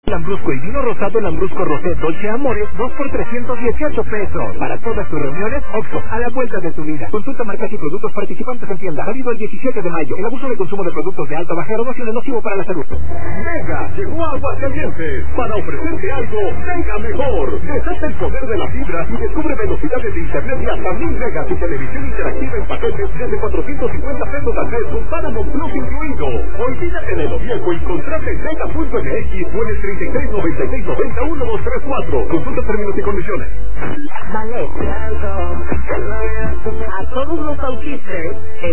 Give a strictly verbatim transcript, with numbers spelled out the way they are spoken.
Lambrusco y vino rosado Lambrusco Rosé Dolce Amores, dos por trescientos dieciocho pesos. Para todas tus reuniones, Oxxo, a la vuelta de tu vida. Consulta marcas y productos participantes en tienda. Válido el diecisiete de mayo. El abuso de consumo de productos de alta o baja graduación es nocivo para la salud. Mega llegó a Aguascalientes para ofrecerte algo mega mejor. Desata el poder de la fibra y descubre velocidades de internet de hasta mil megas y televisión interactiva en paquetes desde cuatrocientos cincuenta pesos al mes con Paramount Plus incluido. Olvídate de lo viejo y contrata en mega punto m x o en el treinta y seis noventa y seis noventa uno dos tres cuatro. Consulta términos y condiciones. Vale. A todos los autistas